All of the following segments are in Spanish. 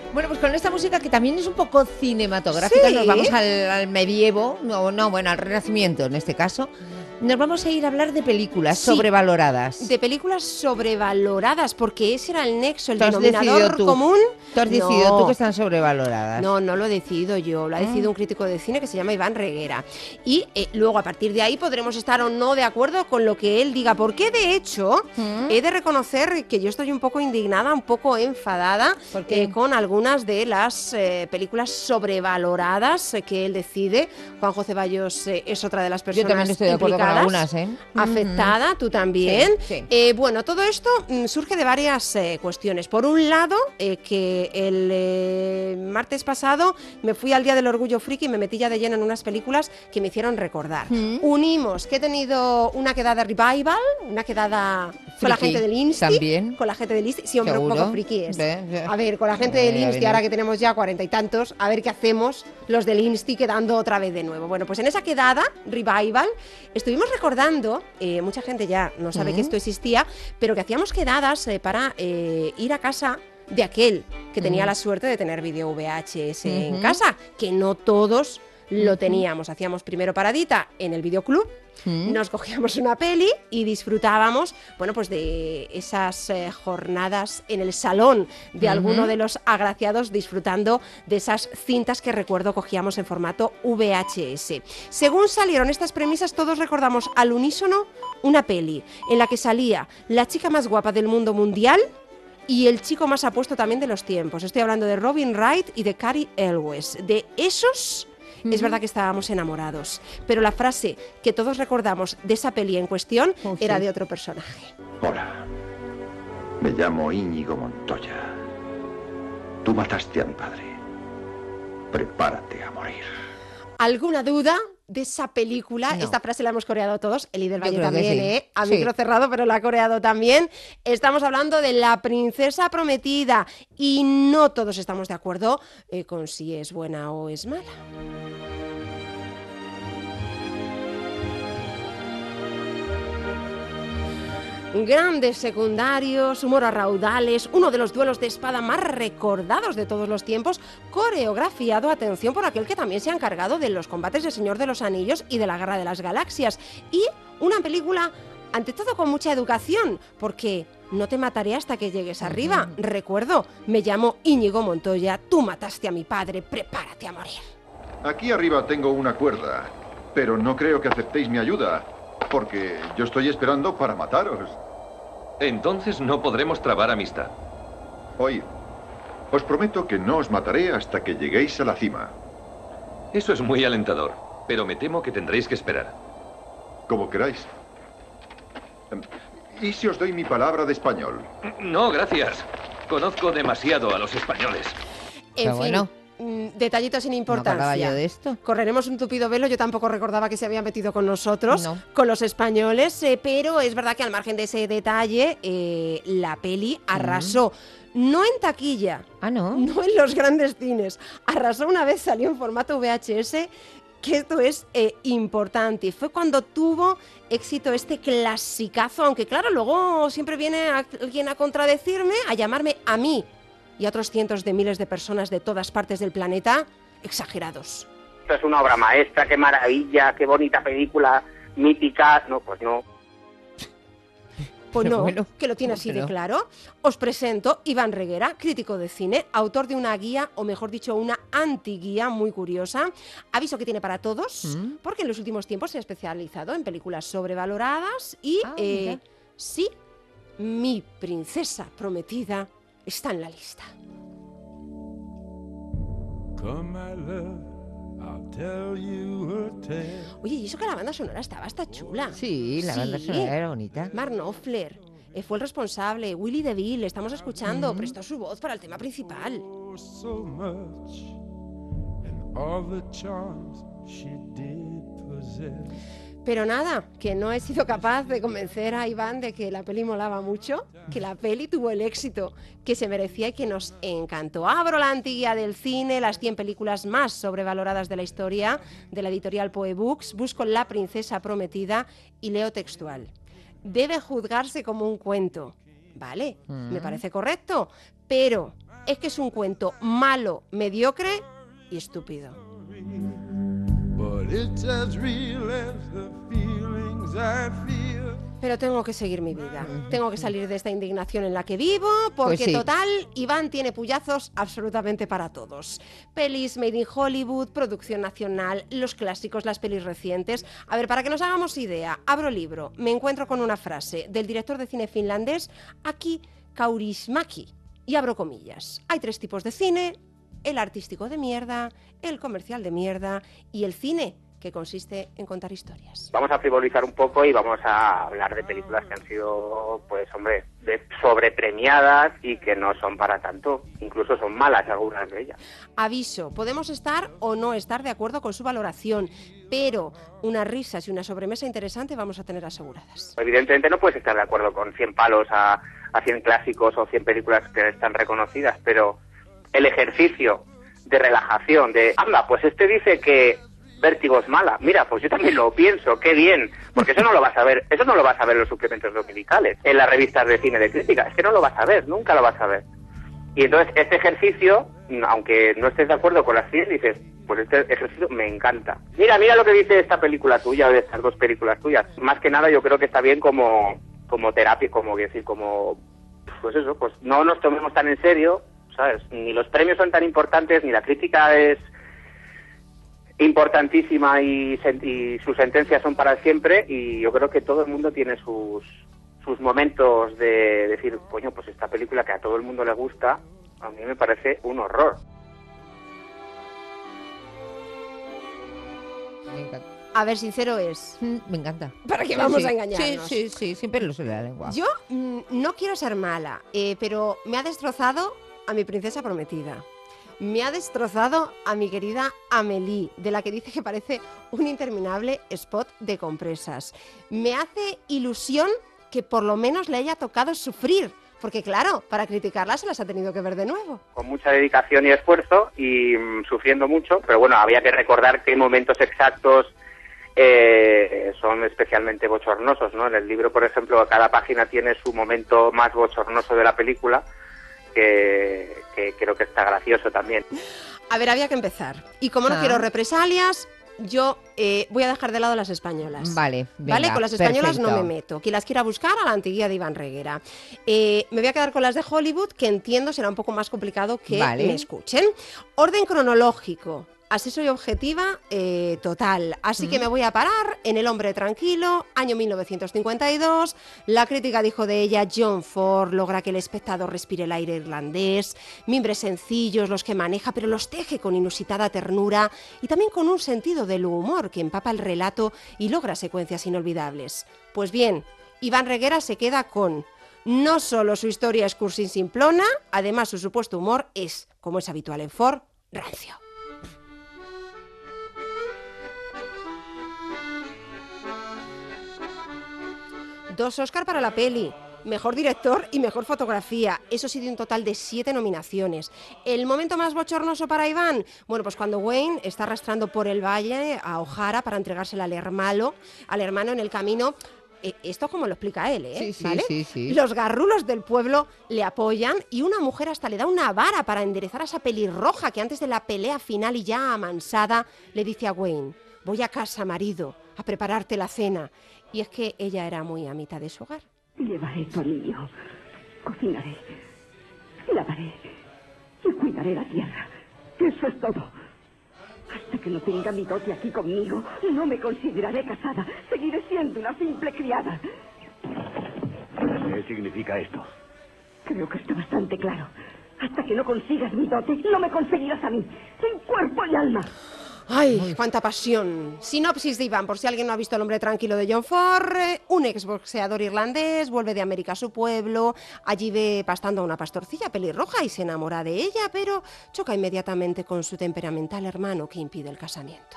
Bueno, pues con esta música que también es un poco cinematográfica, Sí. nos vamos al medievo, bueno, al Renacimiento en este caso. Nos vamos a ir a hablar de películas Sí. sobrevaloradas. De películas sobrevaloradas, porque ese era el nexo, el Tú has decidido denominador tú. común. Tú has decidido No. tú que están sobrevaloradas. No, no lo he decidido yo, lo ha decidido un crítico de cine que se llama Iván Reguera. Y luego a partir de ahí podremos estar o no de acuerdo con lo que él diga, porque de hecho he de reconocer que yo estoy un poco indignada, un poco enfadada ¿Por qué? con algunas de las películas sobrevaloradas que él decide. Juanjo Ceballos es otra de las Yo personas también estoy de acuerdo con implicadas. algunas, ¿eh? Afectada, tú también. Sí, sí. Bueno, todo esto surge de varias cuestiones. Por un lado, que el martes pasado me fui al Día del Orgullo Friki y me metí ya de lleno en unas películas que me hicieron recordar. Unimos que he tenido una quedada revival, una quedada con la Friki gente del Insti. también. Con la gente del Insti. Sí, hombre, Seguro. un poco friki es. Ve. A ver, con la gente del Ya Insti, venía. ahora que tenemos ya 40 y tantos, a ver qué hacemos los del Insti quedando otra vez de nuevo. Bueno, pues en esa quedada, revival, estuvimos recordando, mucha gente ya no sabe que esto existía, pero que hacíamos quedadas para ir a casa de aquel que tenía la suerte de tener vídeo VHS en casa, que no todos lo teníamos. Hacíamos primero paradita en el videoclub, nos cogíamos una peli y disfrutábamos, bueno, pues de esas jornadas en el salón de alguno de los agraciados, disfrutando de esas cintas que recuerdo cogíamos en formato VHS. Según salieron estas premisas, todos recordamos al unísono una peli en la que salía la chica más guapa del mundo mundial y el chico más apuesto también de los tiempos. Estoy hablando de Robin Wright y de Cary Elwes. De esos, es verdad que estábamos enamorados. Pero la frase que todos recordamos de esa peli en cuestión era de otro personaje. Hola, me llamo Íñigo Montoya. Tú mataste a mi padre. Prepárate a morir. ¿Alguna duda de esa película? No. Esta frase la hemos coreado todos, Eli del Yo Valle creo que también, sí. A Sí. micro cerrado, pero la ha coreado también. Estamos hablando de La Princesa Prometida y no todos estamos de acuerdo con si es buena o es mala. Grandes secundarios, humor a raudales, uno de los duelos de espada más recordados de todos los tiempos, coreografiado, atención, por aquel que también se ha encargado de los combates del Señor de los Anillos y de la Guerra de las Galaxias. Y una película, ante todo, con mucha educación, porque no te mataré hasta que llegues arriba. Recuerdo, me llamo Íñigo Montoya, tú mataste a mi padre, prepárate a morir. Aquí arriba tengo una cuerda, pero no creo que aceptéis mi ayuda, porque yo estoy esperando para mataros. Entonces no podremos trabar amistad. Oíd, os prometo que no os mataré hasta que lleguéis a la cima. Eso es muy alentador, pero me temo que tendréis que esperar. Como queráis. ¿Y si os doy mi palabra de español? No, gracias. Conozco demasiado a los españoles. En Pero fin, bueno. Detallitos sin No acordaba importancia. yo de esto. Correremos un tupido velo, yo tampoco recordaba que se había metido con nosotros, No. con los españoles, pero es verdad que al margen de ese detalle, la peli arrasó. No en taquilla, Ah, ¿no? no en los grandes cines, arrasó una vez, salió en formato VHS, que esto es importante. Fue cuando tuvo éxito este clasicazo, aunque claro, luego siempre viene alguien a contradecirme, a llamarme a mí y a otros cientos de miles de personas de todas partes del planeta exagerados. Esto es una obra maestra, qué maravilla, qué bonita película, mítica. No, pues no. Pues Pero no, bueno, que lo tiene ¿cómo así que de no? claro. Os presento Iván Reguera, crítico de cine, autor de una guía, o mejor dicho, una antiguía muy curiosa. Aviso que tiene para todos, porque en los últimos tiempos se ha especializado en películas sobrevaloradas y, Mira. sí, Mi Princesa Prometida está en la lista. Come, my love, I'll tell you a tale. Oye, y eso que la banda sonora estaba hasta chula. Sí, la banda sonora era bonita. Mark Knopfler fue el responsable. Willy DeVille, estamos escuchando, prestó su voz para el tema principal. Oh, so much, and all the charms she did possess. Pero nada, que no he sido capaz de convencer a Iván de que la peli molaba mucho, que la peli tuvo el éxito que se merecía y que nos encantó. Abro la antiguía del cine, las 100 películas más sobrevaloradas de la historia, de la editorial Poe Books, busco La Princesa Prometida y leo textual. Debe juzgarse como un cuento. Vale, me parece correcto, pero es que es un cuento malo, mediocre y estúpido. But it's as real as the feelings I feel. Pero tengo que seguir mi vida. Tengo que salir de esta indignación en la que vivo, porque Pues sí. total, Iván tiene puyazos absolutamente para todos. Pelis made in Hollywood, producción nacional, los clásicos, las pelis recientes. A ver, para que nos hagamos idea, abro libro, me encuentro con una frase del director de cine finlandés Aki Kaurismäki, y abro comillas. Hay 3 tipos de cine: el artístico de mierda, el comercial de mierda y el cine que consiste en contar historias. Vamos a frivolizar un poco y vamos a hablar de películas que han sido, pues hombre, sobrepremiadas y que no son para tanto. Incluso son malas algunas de ellas. Aviso, podemos estar o no estar de acuerdo con su valoración, pero unas risas y una sobremesa interesante vamos a tener aseguradas. Evidentemente no puedes estar de acuerdo con 100 palos a 100 clásicos o 100 películas que están reconocidas, pero el ejercicio de relajación, de, anda, pues este dice que Vértigo es mala. Mira, pues yo también lo pienso, qué bien, porque eso no lo vas a ver en los suplementos dominicales, en las revistas de cine de crítica, es que no lo vas a ver, nunca lo vas a ver. Y entonces este ejercicio, aunque no estés de acuerdo con las 100, dices, pues este ejercicio me encanta. Mira lo que dice esta película tuya o de estas 2 películas tuyas. Más que nada yo creo que está bien como terapia, como decir, como, pues eso, pues no nos tomemos tan en serio, ¿sabes? Ni los premios son tan importantes, ni la crítica es importantísima y sus sentencias son para siempre, y yo creo que todo el mundo tiene sus momentos de decir, coño, pues esta película que a todo el mundo le gusta, a mí me parece un horror. Me encanta. A ver, sincero es. Me encanta. ¿Para qué Sí, vamos sí. a engañarnos? Sí, siempre lo suele la lengua. Yo no quiero ser mala, pero me ha destrozado a mi princesa prometida. Me ha destrozado a mi querida Amélie, de la que dice que parece un interminable spot de compresas. Me hace ilusión que por lo menos le haya tocado sufrir, porque claro, para criticarla se las ha tenido que ver de nuevo. Con mucha dedicación y esfuerzo y sufriendo mucho, pero bueno, había que recordar qué momentos exactos son especialmente bochornosos, ¿no? En el libro, por ejemplo, cada página tiene su momento más bochornoso de la película, que creo que está gracioso también. A ver, había que empezar. Y como no quiero represalias, yo voy a dejar de lado las españolas. Vale, venga, ¿vale? Con las españolas perfecto. no me meto. Quien las quiera buscar, a la antiguilla de Iván Reguera. Me voy a quedar con las de Hollywood, que entiendo será un poco más complicado que Vale. me escuchen. Orden cronológico. Así soy objetiva total. Así que me voy a parar en El hombre tranquilo, año 1952. La crítica dijo de ella: John Ford logra que el espectador respire el aire irlandés, mimbres sencillos los que maneja, pero los teje con inusitada ternura y también con un sentido del humor que empapa el relato y logra secuencias inolvidables. Pues bien, Iván Reguera se queda con: no solo su historia es cursi simplona, además su supuesto humor es, como es habitual en Ford, rancio. Dos Oscar para la peli, mejor director y mejor fotografía, eso sí, de un total de 7 nominaciones. ¿El momento más bochornoso para Iván? Bueno, pues cuando Wayne está arrastrando por el valle a O'Hara para entregársela al hermano en el camino. Esto como lo explica él, ¿eh? Sí, ¿Vale? sí. Los garrulos del pueblo le apoyan y una mujer hasta le da una vara para enderezar a esa pelirroja que antes de la pelea final y ya amansada le dice a Wayne: voy a casa, marido, a prepararte la cena. Y es que ella era muy a mitad de su hogar. Llevaré tu anillo, cocinaré, lavaré y cuidaré la tierra. Eso es todo. Hasta que no tenga mi dote aquí conmigo, no me consideraré casada. Seguiré siendo una simple criada. ¿Qué significa esto? Creo que está bastante claro. Hasta que no consigas mi dote, no me conseguirás a mí, en cuerpo y alma. ¡Ay, cuánta pasión! Sinopsis de Iván, por si alguien no ha visto El hombre tranquilo de John Ford. Un exboxeador irlandés vuelve de América a su pueblo. Allí ve pastando a una pastorcilla pelirroja y se enamora de ella, pero choca inmediatamente con su temperamental hermano que impide el casamiento.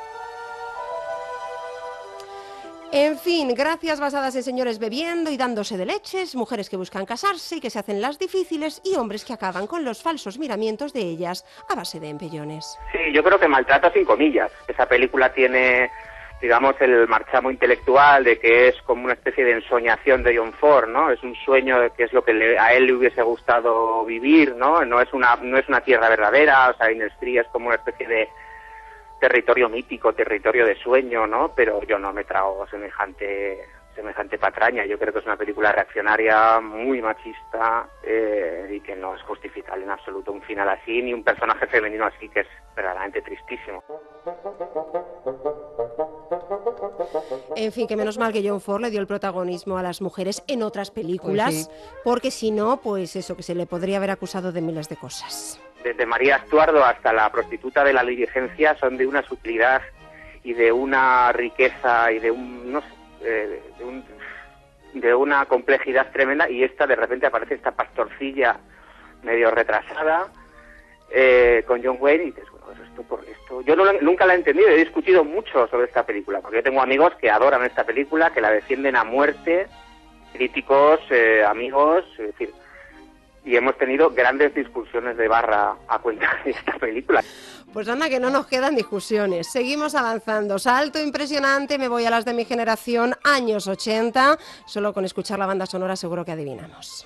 En fin, gracias basadas en señores bebiendo y dándose de leches, mujeres que buscan casarse y que se hacen las difíciles y hombres que acaban con los falsos miramientos de ellas a base de empellones. Sí, yo creo que maltrata sin comillas. Esa película tiene digamos, el marchamo intelectual de que es como una especie de ensoñación de John Ford, ¿no? Es un sueño que es lo que a él le hubiese gustado vivir, ¿no? No es una tierra verdadera, o sea, Innisfree es como una especie de territorio mítico, territorio de sueño, ¿no? Pero yo no me trago semejante patraña. Yo creo que es una película reaccionaria, muy machista, y que no es justificable en absoluto un final así, ni un personaje femenino así, que es verdaderamente tristísimo. En fin, que menos mal que John Ford le dio el protagonismo a las mujeres en otras películas, Pues sí. porque si no, pues eso, que se le podría haber acusado de miles de cosas. Desde María Estuardo hasta la prostituta de la diligencia son de una sutilidad y de una riqueza y de de una complejidad tremenda, y de repente aparece esta pastorcilla medio retrasada con John Wayne, y dices, bueno, esto yo nunca la he entendido. He discutido mucho sobre esta película, porque yo tengo amigos que adoran esta película, que la defienden a muerte, críticos, amigos, es decir, y hemos tenido grandes discusiones de barra a cuenta de esta película. Pues anda, que no nos quedan discusiones. Seguimos avanzando. Salto impresionante, me voy a las de mi generación, años 80. Solo con escuchar la banda sonora seguro que adivinamos.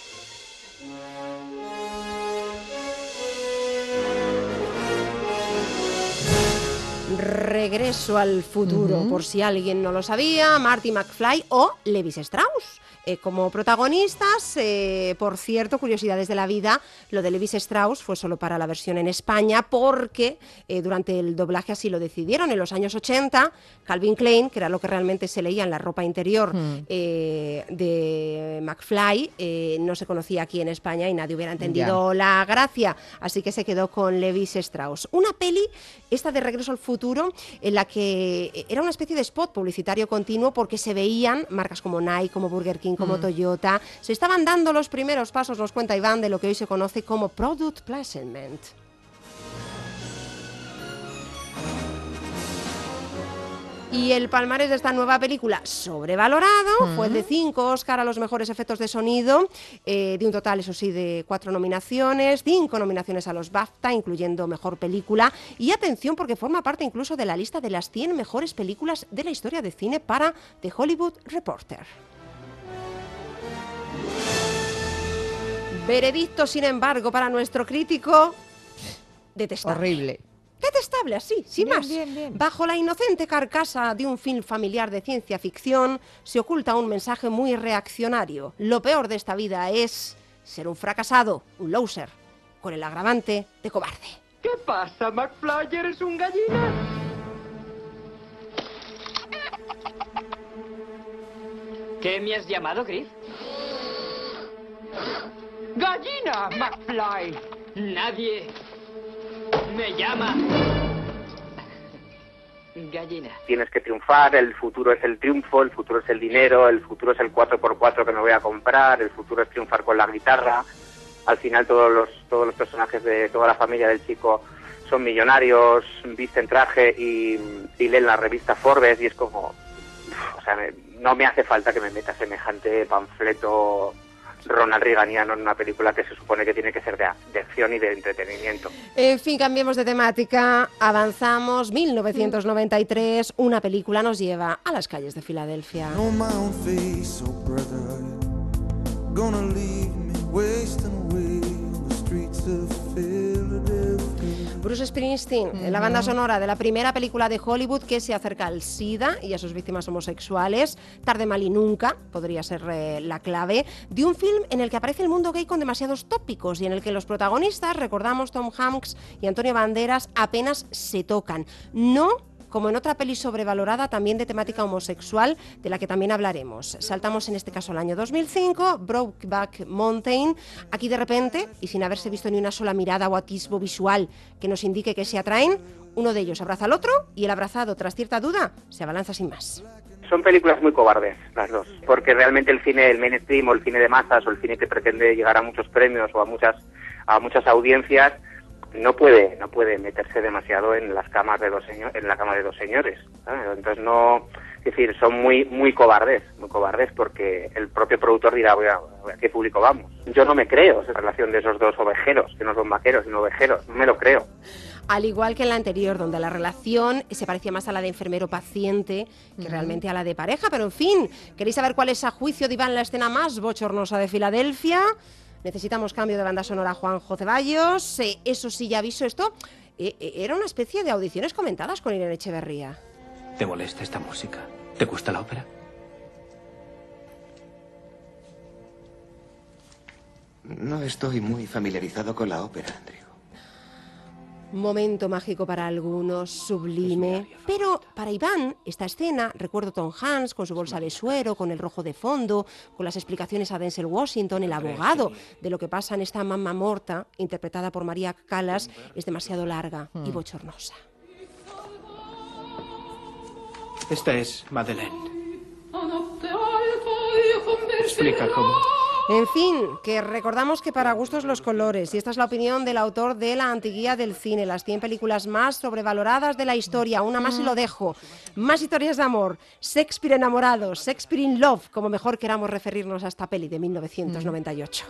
Regreso al futuro, por si alguien no lo sabía, Marty McFly o Levis Strauss. Como protagonistas, por cierto, curiosidades de la vida, lo de Levis Strauss fue solo para la versión en España porque durante el doblaje así lo decidieron. En los años 80, Calvin Klein, que era lo que realmente se leía en la ropa interior de McFly, no se conocía aquí en España y nadie hubiera entendido la gracia, así que se quedó con Levis Strauss. Una peli, esta de Regreso al futuro, en la que era una especie de spot publicitario continuo porque se veían marcas como Nike, como Burger King, como Toyota. Se estaban dando los primeros pasos, nos cuenta Iván, de lo que hoy se conoce como Product Placement. Y el palmarés de esta nueva película, sobrevalorado, fue el de 5 Oscar a los mejores efectos de sonido, de un total, eso sí, de 4 nominaciones, 5 nominaciones a los BAFTA, incluyendo Mejor Película, y atención porque forma parte incluso de la lista de las 100 mejores películas de la historia de cine para The Hollywood Reporter. Veredicto, sin embargo, para nuestro crítico, detestable. Horrible. Detestable, así, sin Bien, más. bien, bien. Bajo la inocente carcasa de un film familiar de ciencia ficción se oculta un mensaje muy reaccionario. Lo peor de esta vida es ser un fracasado, un loser, con el agravante de cobarde. ¿Qué pasa, McFly? ¿Eres un gallina? ¿Qué me has llamado, Griff? ¡Gallina, McFly! Nadie me llama gallina. Tienes que triunfar, el futuro es el triunfo, el futuro es el dinero, el futuro es el 4x4 que me voy a comprar, el futuro es triunfar con la guitarra. Al final todos los personajes de toda la familia del chico son millonarios, visten traje y leen la revista Forbes, y es como, o sea, no me hace falta que me meta semejante panfleto Ronald Reaganiano en una película que se supone que tiene que ser de acción y de entretenimiento. En fin, cambiemos de temática, avanzamos, 1993, una película nos lleva a las calles de Filadelfia. On my own face, oh brother, gonna leave me wasting away on the streets of Philadelphia. Bruce Springsteen, en la banda sonora de la primera película de Hollywood que se acerca al SIDA y a sus víctimas homosexuales, Tarde, mal y nunca, podría ser la clave, de un film en el que aparece el mundo gay con demasiados tópicos y en el que los protagonistas, recordamos Tom Hanks y Antonio Banderas, apenas se tocan. No como en otra peli sobrevalorada también de temática homosexual, de la que también hablaremos. Saltamos en este caso al año 2005, Brokeback Mountain. Aquí de repente, y sin haberse visto ni una sola mirada o atisbo visual que nos indique que se atraen, uno de ellos abraza al otro y el abrazado, tras cierta duda, se abalanza sin más. Son películas muy cobardes, las dos, porque realmente el cine, el mainstream o el cine de masas o el cine que pretende llegar a muchos premios o a muchas audiencias, no puede meterse demasiado en las camas de en la cama de dos señores, ¿sabes? Entonces no, es decir, son muy cobardes porque el propio productor dirá, ¿a qué público vamos? Yo no me creo esa relación de esos dos ovejeros, que no son vaqueros sino ovejeros, no me lo creo. Al igual que en la anterior, donde la relación se parecía más a la de enfermero-paciente que realmente a la de pareja. Pero en fin, ¿queréis saber cuál es a juicio de Iván la escena más bochornosa de Filadelfia? Necesitamos cambio de banda sonora, Juanjo Ceballos. Eso sí, ya aviso, esto era una especie de audiciones comentadas con Irene Echeverría. ¿Te molesta esta música? ¿Te gusta la ópera? No estoy muy familiarizado con la ópera, Andrew. Momento mágico para algunos, sublime. Pero para Iván, esta escena, recuerdo Tom Hanks con su bolsa de suero, con el rojo de fondo, con las explicaciones a Denzel Washington, el abogado, de lo que pasa en esta Mamma Morta, interpretada por María Callas, es demasiado larga y bochornosa. Esta es Madeleine. Explica cómo. En fin, que recordamos que para gustos los colores, y esta es la opinión del autor de la Antiguía del cine, las 100 películas más sobrevaloradas de la historia, una más y lo dejo, más historias de amor, Shakespeare enamorado, Shakespeare in love, como mejor queramos referirnos a esta peli de 1998.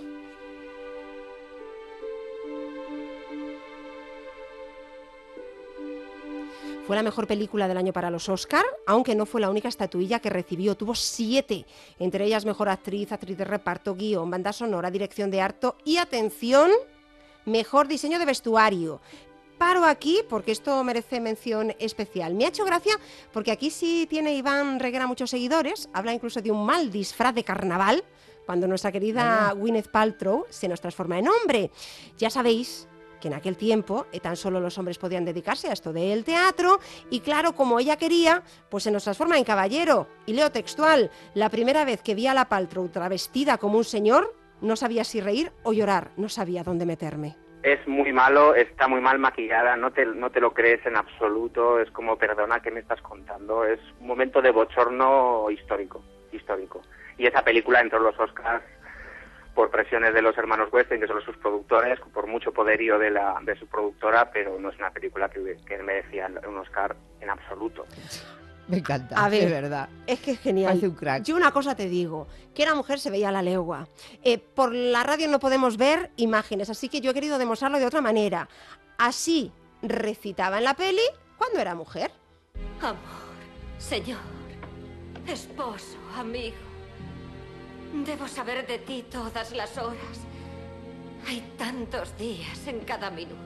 Fue la mejor película del año para los Oscar, aunque no fue la única estatuilla que recibió. Tuvo 7, entre ellas mejor actriz, actriz de reparto, guión, banda sonora, dirección de arte y, atención, mejor diseño de vestuario. Paro aquí porque esto merece mención especial. Me ha hecho gracia porque aquí sí tiene Iván Reguera muchos seguidores. Habla incluso de un mal disfraz de carnaval cuando nuestra querida Gwyneth Paltrow se nos transforma en hombre. Ya sabéis que en aquel tiempo tan solo los hombres podían dedicarse a esto del teatro y claro, como ella quería, pues se nos transforma en caballero. Y leo textual, la primera vez que vi a la Paltrow travestida como un señor, no sabía si reír o llorar, no sabía dónde meterme. Es muy malo, está muy mal maquillada, no te lo crees en absoluto, es como, perdona, ¿qué me estás contando? Es un momento de bochorno histórico. Y esa película entró en los Oscars por presiones de los hermanos Weinstein, que son sus productores, por mucho poderío de su productora, pero no es una película que merecía un Oscar en absoluto. Me encanta, a ver, de verdad. Es que es genial. Hace un crack. Yo una cosa te digo, que la mujer se veía a la legua. Por la radio no podemos ver imágenes, así que yo he querido demostrarlo de otra manera. Así recitaba en la peli cuando era mujer. Amor, señor, esposo, amigo. Debo saber de ti todas las horas. Hay tantos días en cada minuto.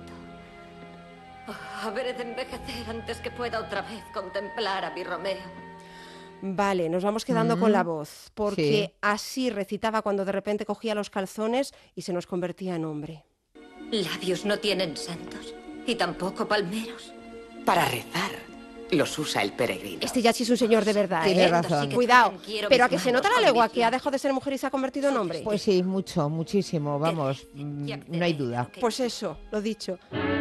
Habré de envejecer antes que pueda otra vez contemplar a mi Romeo. Vale, nos vamos quedando con la voz, porque así recitaba cuando de repente cogía los calzones y se nos convertía en hombre. Labios no tienen santos, y tampoco palmeros. Para rezar los usa el peregrino. Este ya sí es un señor de verdad, Tiene razón. Cuidado, pero a que se nota la legua que ha dejado de ser mujer y se ha convertido en hombre. Pues sí, muchísimo, vamos, no hay duda. Pues eso, lo dicho.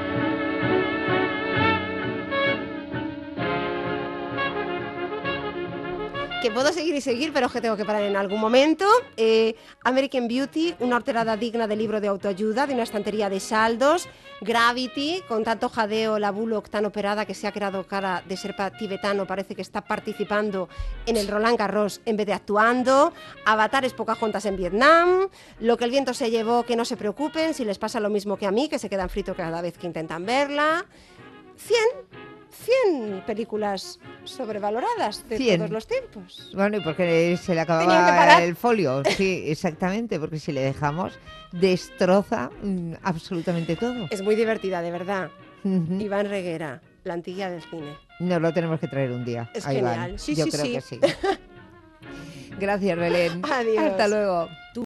Que puedo seguir y seguir, pero es que tengo que parar en algún momento. American Beauty, una horterada digna de libro de autoayuda, de una estantería de saldos. Gravity, con tanto jadeo, la Bullock tan operada que se ha creado cara de ser tibetano, parece que está participando en el Roland Garros en vez de actuando. Avatar es Pocahontas en Vietnam. Lo que el viento se llevó, que no se preocupen, si les pasa lo mismo que a mí, que se quedan fritos cada vez que intentan verla. 100 películas sobrevaloradas de 100. todos los tiempos. Bueno, y porque se le Tenían que acababa parar. el folio. Sí, exactamente, porque si le dejamos, destroza absolutamente todo. Es muy divertida, de verdad. Iván Reguera, la Antiguía del cine. Nos lo tenemos que traer un día. Es a Iván. genial. Sí, Yo sí, creo sí. que sí. Gracias, Belén. Adiós. Hasta luego.